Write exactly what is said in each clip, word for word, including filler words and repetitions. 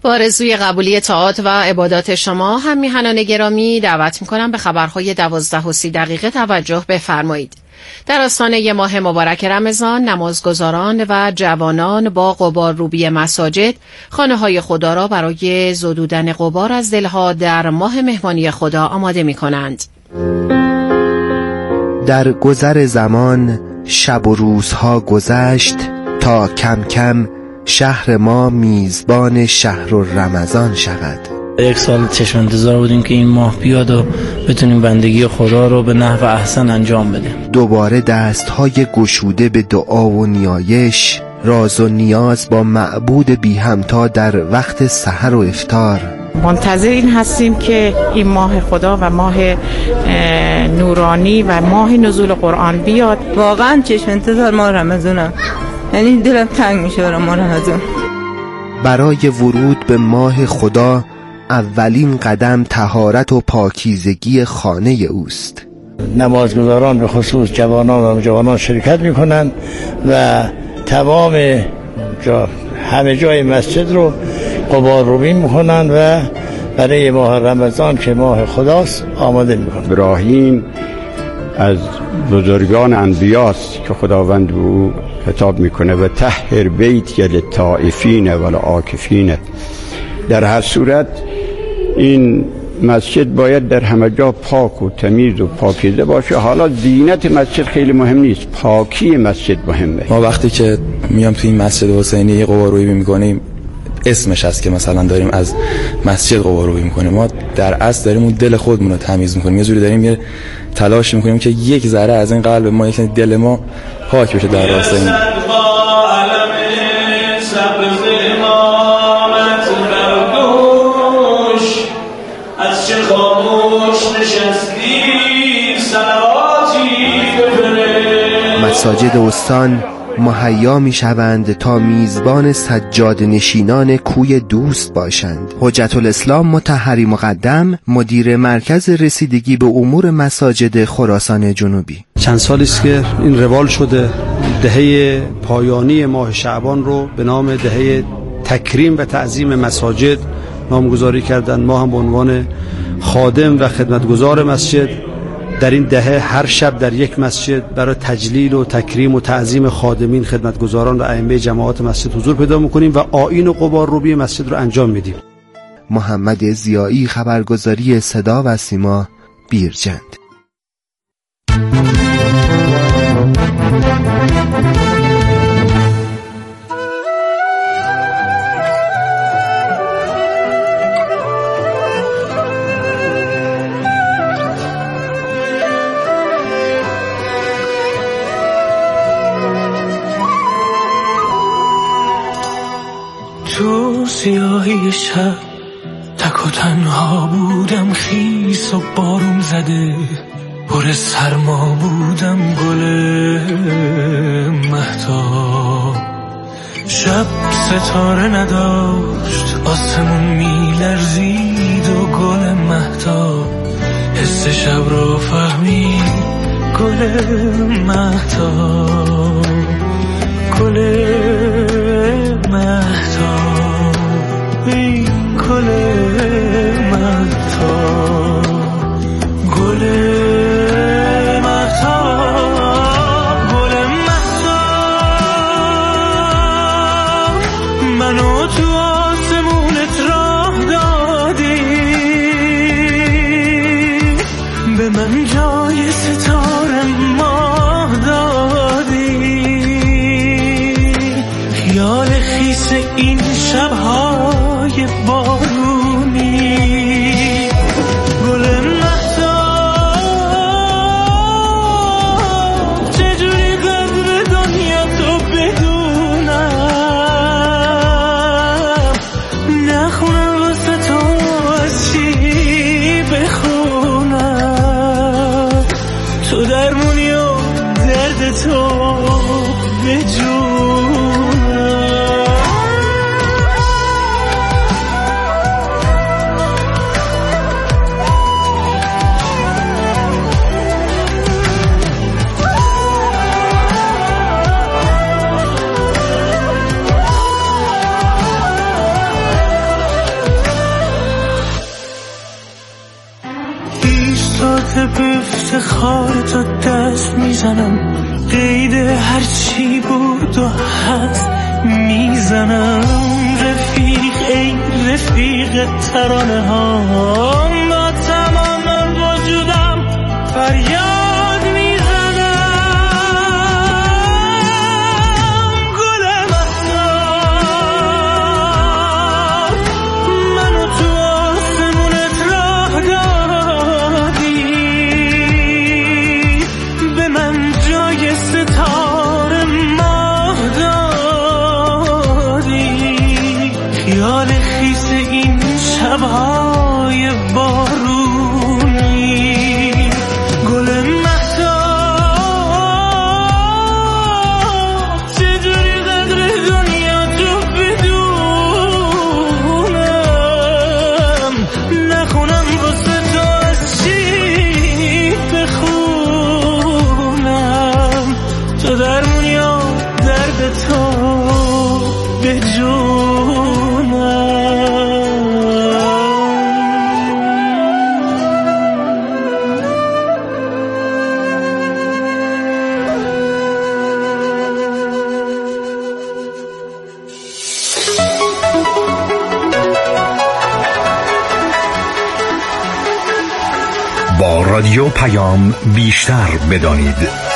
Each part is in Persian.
با آرزوی قبولی طاعات و عبادات شما هم میهنان گرامی دعوت میکنم به خبرهای دوازده و سی دقیقه توجه بفرمایید. در آستانه ماه مبارک رمضان، نمازگزاران و جوانان با غبارروبی مساجد خانه‌های خدا را برای زدودن غبار از دلها در ماه مهمانی خدا آماده میکنند. در گذر زمان شب و روزها گذشت تا کم کم شهر ما میزبان شهر رمضان شود. یک سال چشم انتظار بودیم که این ماه بیاد و بتونیم بندگی خدا رو به نحو احسن انجام بدیم. دوباره دستهای گشوده به دعا و نیایش، راز و نیاز با معبود بی همتا در وقت سحر و افطار. منتظر این هستیم که این ماه خدا و ماه نورانی و ماه نزول قرآن بیاد. واقعا چشم انتظار ما رمضانه، یعنی دلم تنگ میشه برای ما رمضان. برای ورود به ماه خدا اولین قدم طهارت و پاکیزگی خانه اوست. نمازگزاران به خصوص جوانان و جوانان شرکت میکنند و تمام جا همه جای مسجد رو غبارروبی میکنند و برای ماه رمضان که ماه خداست آماده میکنند. ابراهیم از بزرگان انبیاست که خداوند به او خطاب میکنه و طهر بیت للطائفین والعاکفین. در هر صورت این مسجد باید در همه جا پاک و تمیز و پاکیزه باشه. حالا زینت مسجد خیلی مهم نیست، پاکی مسجد مهمه. ما وقتی که میام تو این مسجد حسینی غبارروبی میکنیم، اسمش هست که مثلا داریم از مسجد غبارروبی میکنیم، ما در اصل داریم اون دل خودمون رو تمیز میکنیم. یه جوری داریم یه تلاش میکنیم که یک ذره از این قلب ما، یک دل ما پاک بشه در راستای این. مساجد استان مهیا می شوند تا میزبان سجاد نشینان کوی دوست باشند. حجت الاسلام مطهری مقدم، مدیر مرکز رسیدگی به امور مساجد خراسان جنوبی: چند سالی است که این روال شده دهه پایانی ماه شعبان رو به نام دهه تکریم و تعظیم مساجد نامگذاری کردند. ما هم به عنوان خادم و خدمتگزار مسجد در این دهه هر شب در یک مسجد برای تجلیل و تکریم و تعظیم خادمین، خدمتگزاران و ائمه جماعات مسجد حضور پیدا می‌کنیم و آیین و غبارروبی مسجد رو انجام میدیم. محمد ضیایی، خبرگزاری صدا و سیما، بیرجند. تو سیاهی شب تک و تنها بودم، خیس و بارون زده پر سرما بودم، گل مهتاب شب ستاره نداشت، آسمون میلرزید و گل مهتاب حس شب رو فهمید، گل مهتاب گل مهتاب ای گل مهتاب گل مهتاب گل مهتاب منو تو آسمونت راه دادی، به من جای ستاره ماه دادی، خیال خیس این شب‌های بارونی، گل مهتاب چجوری قدر دنیا تو بدونم، نخونم واسه تو از چی بخونم، تو درمونی و درد تو به جون افتخار تو دست میزنم، قید هر چی بود و هست میزنم. رفیق ای رفیق ترانه ها، با تمام وجودم فریاد میزنم. گل مهتاب منو تو آسمونت راه دادی، به من جای ستاره ماه دادی. خیال خیس این شبهای بارونی، گل مهتاب چجوری قدر دنیا تو بدونم، نخونم واسه تو از چی بخونم. تو درمون یا درد تو به جونم. با رادیو پیام بیشتر بدانید.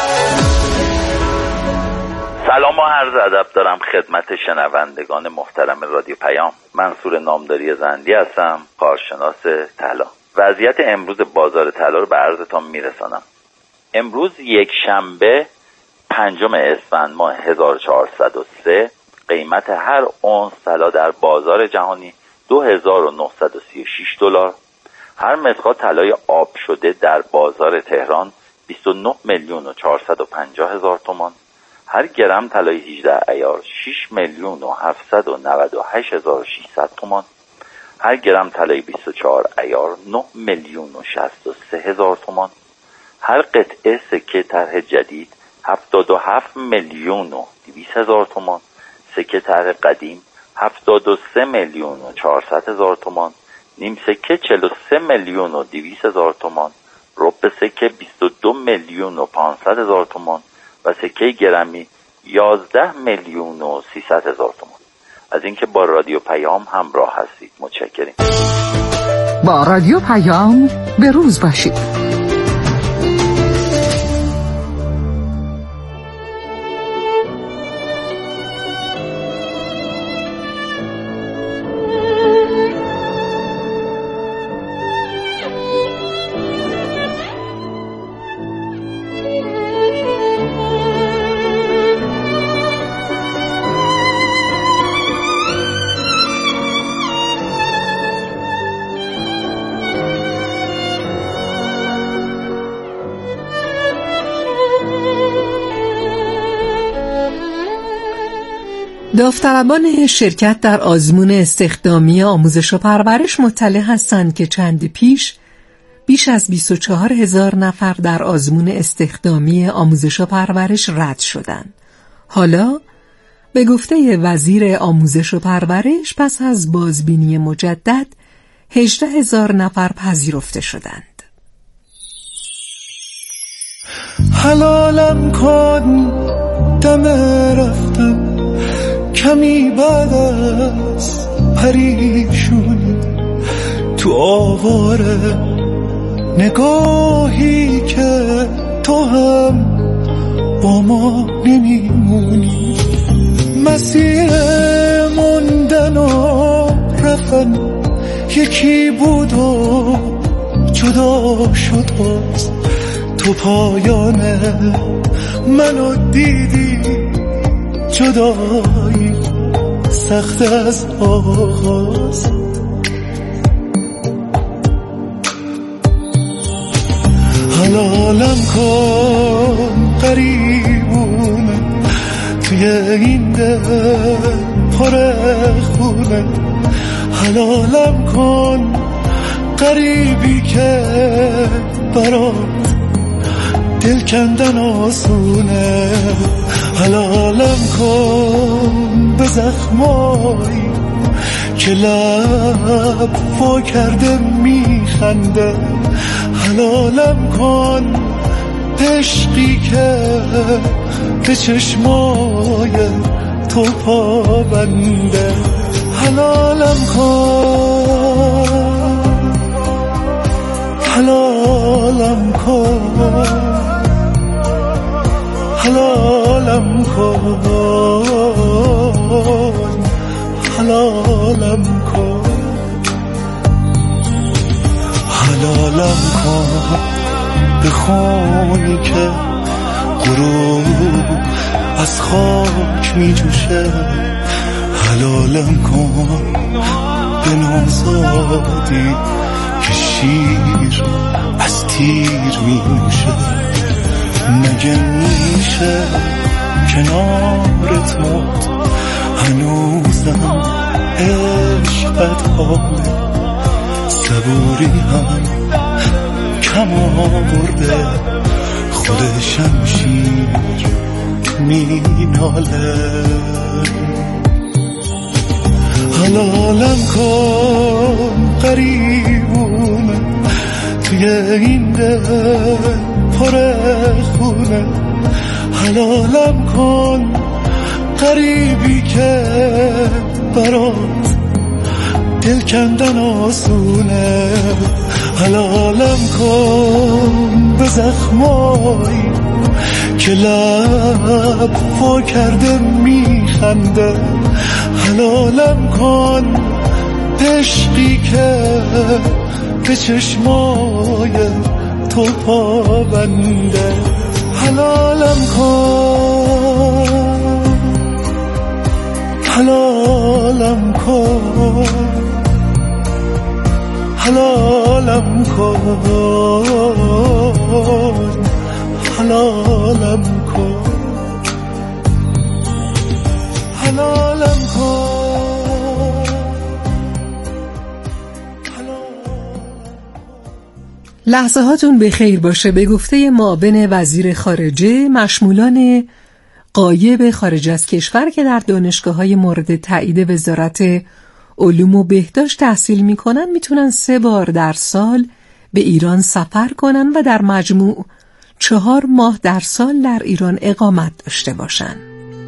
سلام و عرض ادب دارم خدمت شنوندگان محترم رادیو پیام. منصور نامداری زندی هستم، کارشناس طلا. وضعیت امروز بازار طلا رو به عرضتان میرسانم. امروز یک شنبه پنجم اسفند ماه هزار و چهارصد و سه، قیمت هر اونس طلا در بازار جهانی دو هزار و نهصد و سی و شش دلار. هر مسقال طلای آب شده در بازار تهران بیست و نه میلیون و چهارصد و پنجاه هزار تومان. هر گرم طلای هجده عیار شش میلیون و هفتصد و نود و هشت هزار و ششصد تومان. هر گرم طلای بیست و چهار عیار نه میلیون و شصت و سه هزار تومان. هر قطعه سکه طرح جدید هفتاد و هفت میلیون و دویست هزار تومان. سکه طرح قدیم هفتاد و سه میلیون و چهارصد هزار تومان. نیم سکه چهل و سه میلیون و دویست هزار تومان. ربع سکه بیست و دو میلیون و پانصد هزار تومان و سکه گرمی یازده میلیون و سیصد هزار تومان. از اینکه با رادیو پیام همراه هستید متشکریم. با رادیو پیام به روز باشید. داوطلبان شرکت در آزمون استخدامی آموزش و پرورش مطلع هستند که چند پیش بیش از بیست و چهار هزار نفر در آزمون استخدامی آموزش و پرورش رد شدند. حالا به گفته وزیر آموزش و پرورش پس از بازبینی مجدد هجده هزار نفر پذیرفته شدند. حلالم کن دم رفتم کمی بعد از پریشونی، تو آواره نگاهی که تو هم با ما نمیمونی. مسیر موندن و رفتن یکی بود و جدا شد باز. تو پایان منو دیدی، جدایی سخت از آغاز. حلالم کن قریبونه توی این دل پر خونه. حلالم کن قریبی که برات دل کندن آسونه. حلالم کن به زخمایی که لب وا کرده میخنده. حلالم کن عشقی که به چشمای تو پابنده. حلالم کن حلالم کن حلالم کن حلالم کن حلالم کن به خونی که غروب از خاک می جوشه. حلالم کن به نوزادی که شیر از تیر می نوشه. مگه میشه کنارت موت هنوزم عشقت حاله. صبوری هم کم آورده خود شمشیر می ناله. حلالم کن قریبونه توی این دل پر خونه. حلالم کن قریبی که برات دل کندن آسونه. حلالم کن به زخمایی که لب وا کرده میخنده. حلالم کن عشقی که به چشمای تو پابنده. حلالم کن حلالم کن حلالم کن حلالم کن حلالم کن. لحظه هاتون به خیر باشه. به گفته معاون وزیر خارجه، مشمولان غایب خارج از کشور که در دانشگاه‌های مورد تایید وزارت علوم و بهداشت تحصیل می‌کنن میتونن سه بار در سال به ایران سفر کنن و در مجموع چهار ماه در سال در ایران اقامت داشته باشن.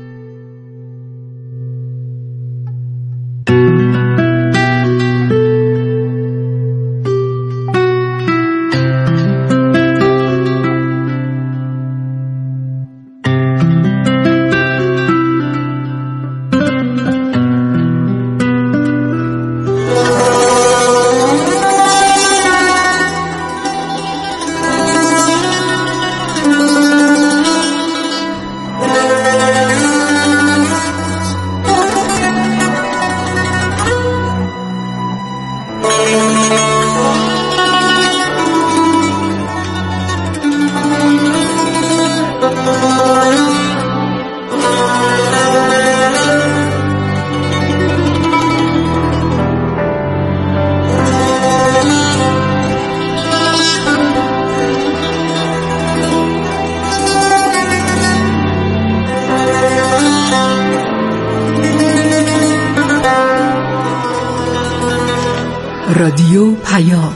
رادیو پیام.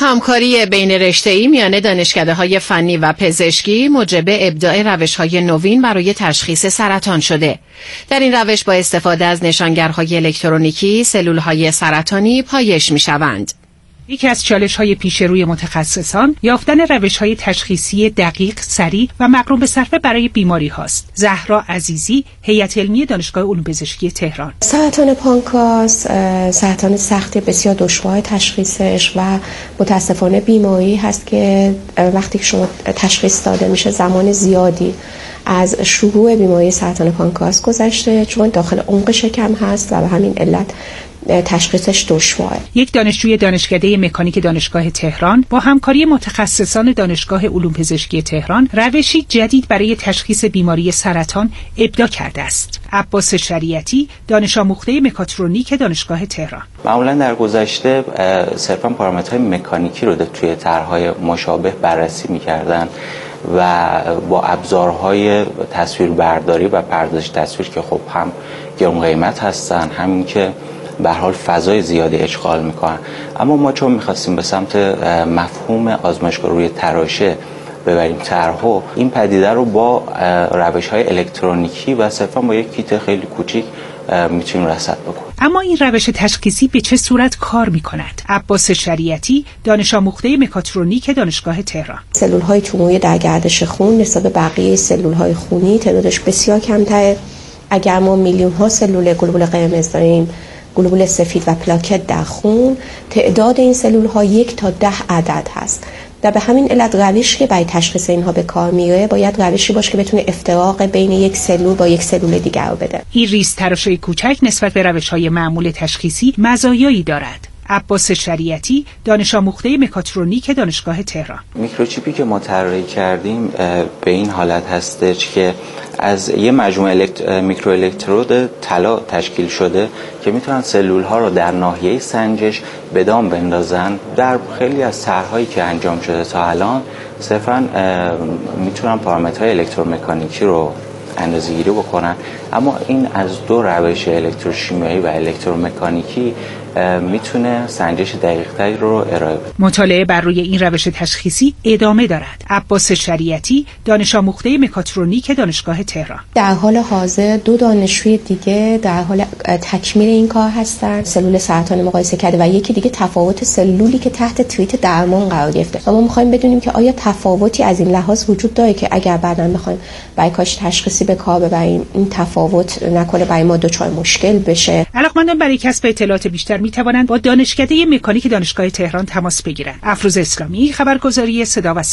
همکاری بین رشته‌ای میان دانشکده‌های فنی و پزشکی موجب ابداع روش‌های نوین برای تشخیص سرطان شده. در این روش با استفاده از نشانگرهای الکترونیکی سلول‌های سرطانی پایش می‌شوند. یکی از چالش‌های پیش روی متخصصان یافتن روش‌های تشخیصی دقیق، سریع و مقرون به صرفه برای بیماری هاست. زهرا عزیزی، هیئت علمی دانشگاه علوم پزشکی تهران. سرطان پانکراس سرطان سخت بسیار دشوار تشخیصش و متاسفانه بیماری هست که وقتی که شما تشخیص داده میشه زمان زیادی از شروع بیماری سرطان پانکراس گذشته، چون داخل عمق شکم هست و به همین علت تشخیصش دشواره. یک دانشجوی دانشکده مکانیک دانشگاه تهران با همکاری متخصصان دانشگاه علوم پزشکی تهران روشی جدید برای تشخیص بیماری سرطان ابداع کرده است. عباس شریعتی، دانش آموخته مکاترونیک دانشگاه تهران. معمولا در گذشته صرفا پارامترهای مکانیکی رو توی طرح‌های مشابه بررسی می‌کردن و با ابزارهای تصویربرداری و پردازش تصویر که خب هم گران قیمت هستن، همین که به هر حال فضای زیادی اشغال میکنن. اما ما چون میخواستیم به سمت مفهوم آزمایشگاه روی تراشه ببریم طرحو، این پدیده رو با روش‌های الکترونیکی و صرفا با یک کیت خیلی کوچیک میتونیم رصد بکنیم. اما این روش تشخیصی به چه صورت کار میکند؟ عباس شریعتی، دانش آموخته مکاترونیک دانشگاه تهران. سلول‌های توموری در گردش خون نسبت به بقیه سلول‌های خونی تعدادش بسیار کمتره. اگر ما میلیون‌ها سلول گلبول قرمز داریم، گلبول سفید و پلاکت در خون، تعداد این سلول‌ها یک تا ده عدد هست. در به همین علت روشی که برای تشخیص اینها به کار میره باید روشی باشه که بتونه افتراق بین یک سلول با یک سلول دیگر رو بده. این ریز تراشه کوچک نسبت به روش‌های معمول تشخیصی مزایایی دارد. عباس شریعتی، دانش آموخته مکاترونیک دانشگاه تهران. میکروچیپی که ما طراحی کردیم به این حالت هستش که از یه مجموعه الکت... میکرو الکترود طلا تشکیل شده که میتونن سلول ها رو در ناحیه سنجش به دام بندازن. در خیلی از طرح‌هایی که انجام شده تا الان صرفاً میتونن پارامترهای الکترومکانیکی رو اندازه‌گیری بکنن، اما این از دو روش الکتروشیمیایی و الکترومکانیکی میتونه سنجش دقیق‌تری رو ارائه بده. مطالعه بر روی این روش تشخیصی ادامه دارد. عباس شریعتی، دانش آموخته مکاترونیک دانشگاه تهران. در حال حاضر دو دانشجوی دیگه در حال تکمیل این کار هستن. سلول سرطان مقایسه کرده و یکی دیگه تفاوت سلولی که تحت تریت درمان قرار گرفته. ما می‌خوایم بدونیم که آیا تفاوتی از این لحاظ وجود داره که اگر بعداً بخوایم برای کاش تشخیصی به کار ببریم این تفاوت نکنه برای ما دچار مشکل بشه. علاقمندان برای کسب اطلاعات بیشتر می توانند با دانشکده مکانیک دانشگاه تهران تماس بگیرند. افروز اسلامی، خبرگزاری صدا و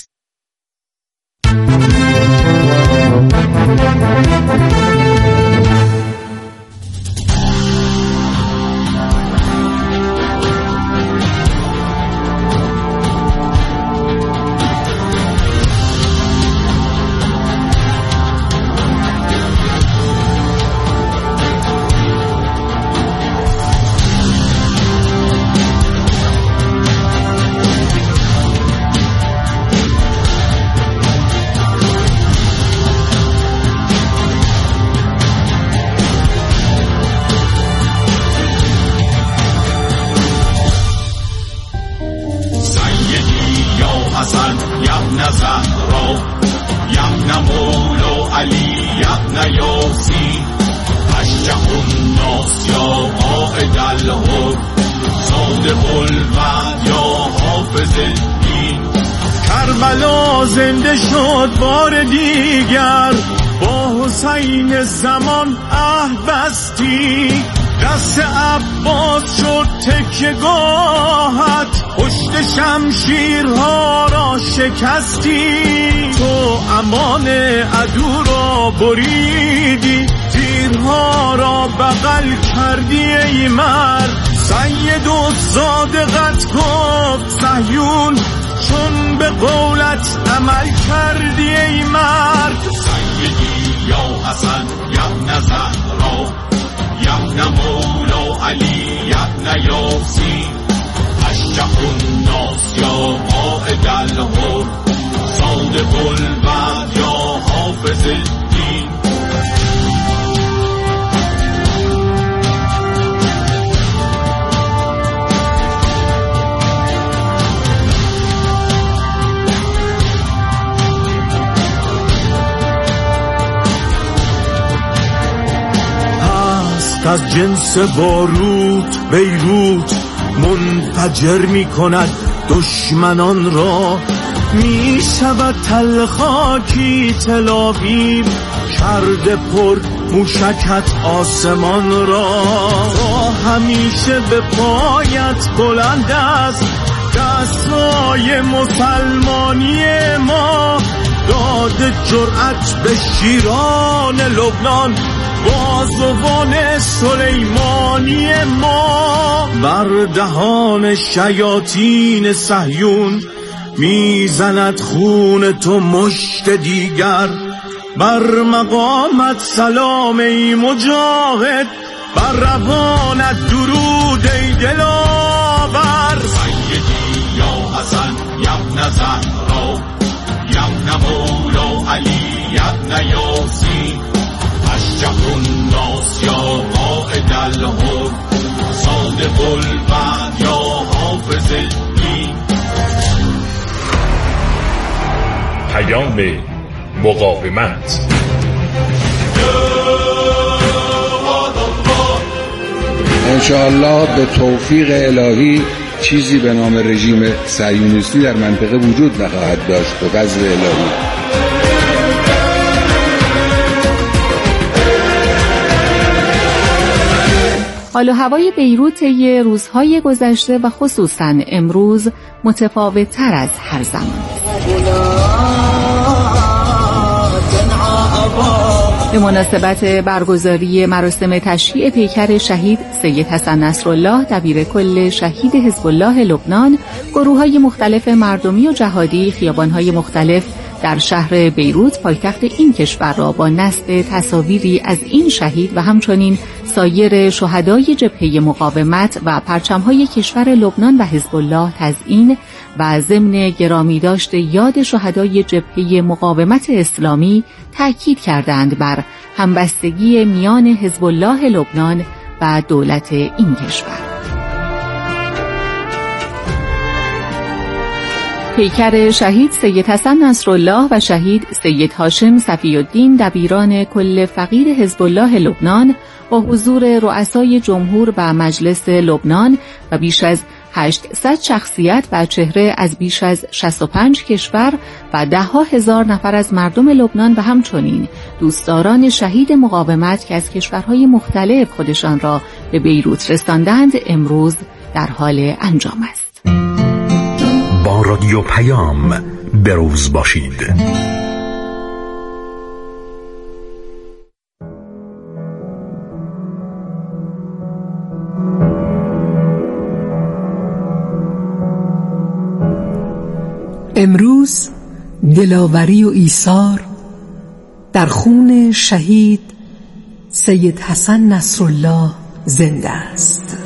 کربلا زنده شد بار دیگر، با حسین زمان عهد بستی، دست عباس شد تکیه‌گاهت، پشت شمشیرها را شکستی، تو امان عدو را بریدی، تیرها را بغل کردی ای مرد. سید و صادقت گفت صهیون، چون به قولت عمل کردی ای مرد. سیدی یا حسن یبن زهرا، یبن مولا علی، یبن یاسین، اشجع الناس یا قائد الحر، صادق الوعد یا حافظ الدین. از جنس باروت بیروت منفجر می کند دشمنان را، می شود تلخاکی تل‌آویو کرده پر موشکت آسمان را. همیشه به پایت بلند است دستای مسلمانی ما، داده جرأت به شیران لبنان بازوان سلیمانی ما. بر دهان شیاطین صهیون میزند خون تو مشت دیگر، بر مقامت سلام ای مجاهد، بر روانت درود ای دلاور. سیدی یا حسن یبن زهرا یبن مولا علی یبن یاسین اشجع الناس یا قائد الحق صادق الوعد یا حافظ الدین. پیام مقاومت. انشاءالله به توفیق الهی چیزی به نام رژیم صهیونیستی در منطقه وجود نخواهد داشت به فضل الهی. حال و هوای بیروت طی روزهای گذشته و خصوصاً امروز متفاوت تر از هر زمان است. به مناسبت برگزاری مراسم تشییع پیکر شهید سید حسن نصرالله دبیر کل شهید حزب الله لبنان، گروه‌های مختلف مردمی و جهادی خیابان‌های مختلف در شهر بیروت پایتخت این کشور را با نصب تصاویری از این شهید و همچنین سایر شهدای جبهه مقاومت و پرچم‌های کشور لبنان و حزب الله تزیین و ضمن گرامی داشت یاد شهدای جبهه مقاومت اسلامی تأکید کردند بر همبستگی میان حزب الله لبنان و دولت این کشور. پیکر شهید سید حسن نصرالله و شهید سید هاشم صفی الدین دبیران کل فقید حزب الله لبنان با حضور رؤسای جمهور و مجلس لبنان و بیش از هشتصد شخصیت و چهره از بیش از شصت و پنج کشور و ده ها هزار نفر از مردم لبنان و همچنین دوستداران شهید مقاومت که از کشورهای مختلف خودشان را به بیروت رساندند امروز در حال انجام است. با رادیو پیام بروز باشید. امروز دلاوری و ایثار در خون شهید سید حسن نصرالله زنده است.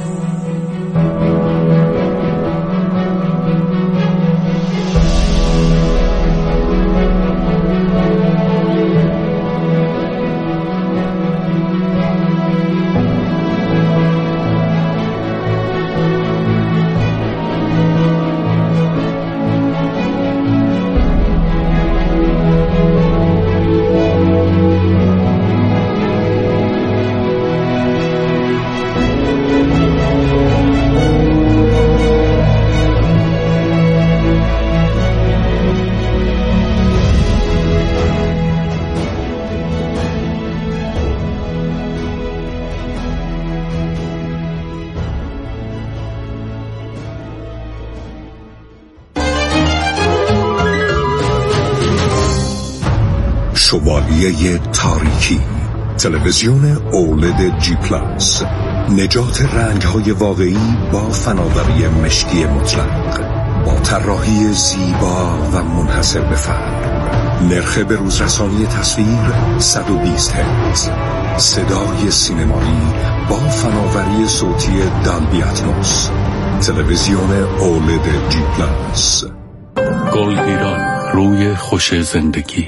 شوالیه تاریکی، تلویزیون اولد جی پلاس، نجات رنگ‌های واقعی با فناوری مشکی مطلق، با طراحی زیبا و منحصر به فرد، نرخ به روزرسانی تصویر صد و بیست هرتز، صدای سینمایی با فناوری صوتی دالبی اتموس، تلویزیون اولد جی پلاس. گلگیران، روی خوش زندگی.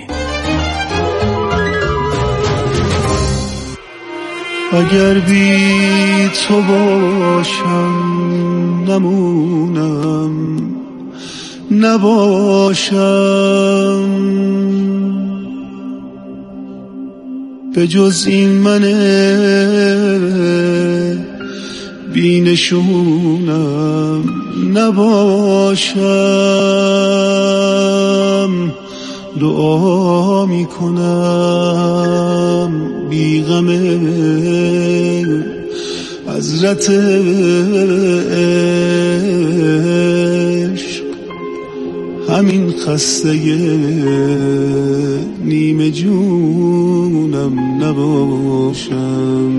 اگر بی تو باشم نمونم نباشم، به جز این من بینشونم نباشم. دعا میکنم بی غم حضرت عشق همین خسته نیمه جونم نباشم.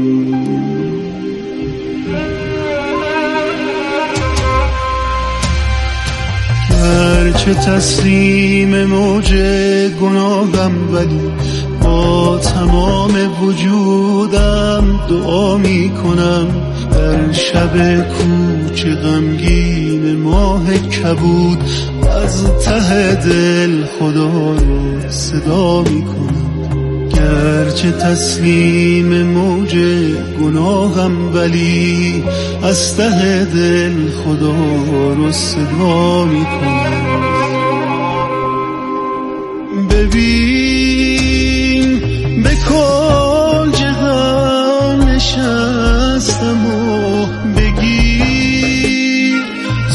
گرچه تسلیم موج گناهم ولی با تمام وجودم دعا می کنم. در شب کوچه غمگین ماه کبود از ته دل خدا رو صدا می کنم. گرچه تسلیم موج گناهم ولی از ته دل خدا رو صدا می کنم. ببین به کنج غم نشستم و بگیر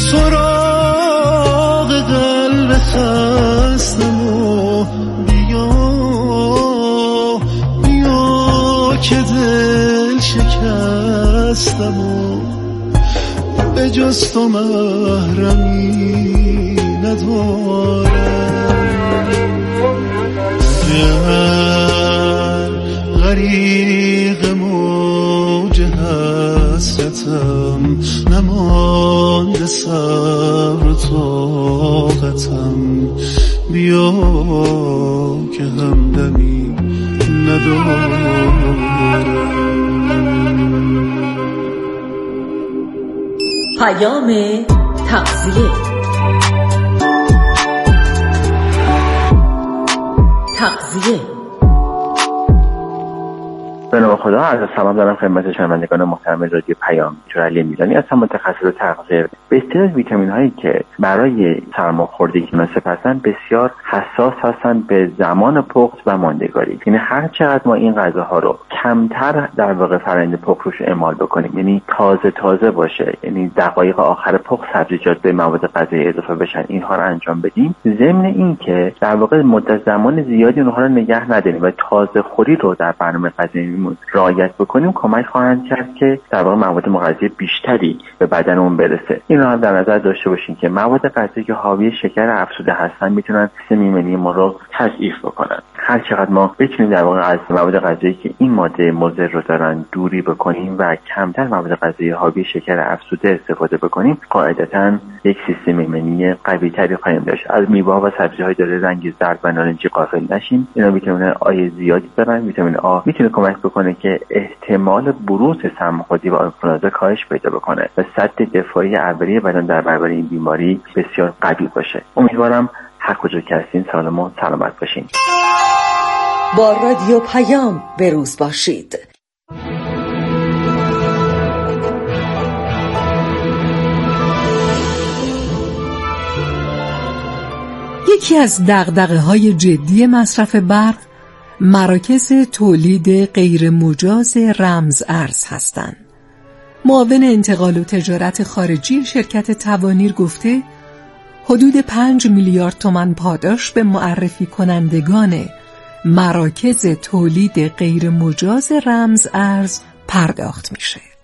سراغ قلب خستم و بیا بیا که دل شکستم و به جز تو محرمی ندارم. غریق موج حسرتم نمانده صبر و طاقتم. بیا که همدمی ندارم. پیام تغذیه تغذیه به نام خدا، عرض سلام دارم خدمت شنوندگان محترم رادیو پیام. دکتر علی میلانی هستم، متخصص تغذیه. به اصطلاح ویتامین هایی که برای سرماخوردگی مناسب هستند بسیار حساس هستند به زمان پخت و ماندگاری. یعنی هر چقدر ما این غذاها رو کمتر در واقع فرآیند پخت روش اعمال بکنیم، یعنی تازه تازه باشه، یعنی دقایق آخر پخت سبزیجات به مواد غذایی اضافه بشن، اینها رو انجام بدیم، ضمن این که در واقع مدت زمان زیادی اونها رو نگه نداریم و تازه خوری رو در برنامه غذایی رعایت بکنیم، کمک خواهند کرد که در واقع مواد مغذی بیشتری به بدنمون برسه. این رو هم در نظر داشته باشین که مواد غذایی که حاوی شکر افزوده هستن میتونن سیستم ایمنی ما رو تضعیف بکنن. هر چقدر ما بتونیم در واقع از مواد غذایی که این ماده مضر رو دارن دوری بکنیم و کمتر مواد غذایی حاوی شکر افزوده استفاده بکنیم، قاعدتاً یک سیستم ایمنی قوی تری خواهیم داشت. از میوه و سبزی‌های داره رنگ زرد و نارنجی غافل نشیم. اینا ویتامین آ زیادی دارن. ویتامین آ میتونه کمک بکنه که احتمال بروز سرماخوردگی و آنفولانزا کاهش پیدا بکنه و سد دفاعی اولیه بدن در برابر این بیماری بسیار قوی باشه. امیدوارم هر کجا که هستین سالم و سلامت باشین. با رادیو پیام به روز باشید. یکی از دغدغه‌های جدی مصرف برق مراکز تولید غیر مجاز رمز ارز هستند. معاون انتقال و تجارت خارجی شرکت توانیر گفته حدود پنج میلیارد تومان پاداش به معرفی کنندگان مراکز تولید غیر مجاز رمز ارز پرداخت میشه.